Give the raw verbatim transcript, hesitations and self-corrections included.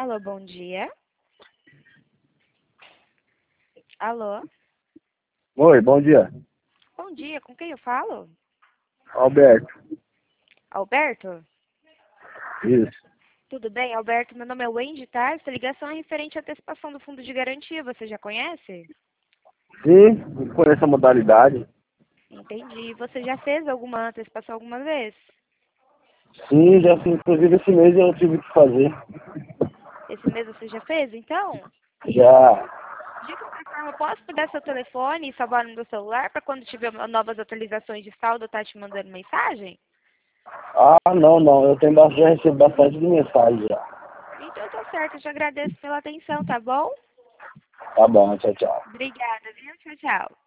Alô, bom dia. Alô? Oi, bom dia. Bom dia, com quem eu falo? Alberto. Alberto? Isso. Tudo bem, Alberto? Meu nome é Wendy, tá? Essa ligação é referente à antecipação do fundo de garantia, você já conhece? Sim, conheço a modalidade. Entendi. Você já fez alguma antecipação alguma vez? Sim, já fiz. Inclusive esse mês eu tive que fazer. Esse mês você já fez, então? Já. De qualquer forma, eu posso pegar seu telefone e salvar no meu celular para quando tiver novas atualizações de saldo eu estar te mandando mensagem? Ah, não, não. Eu tenho bastante, já recebi bastante de mensagem já. Então tá certo, eu te agradeço pela atenção, tá bom? Tá bom, tchau, tchau. Obrigada, viu? Tchau, tchau.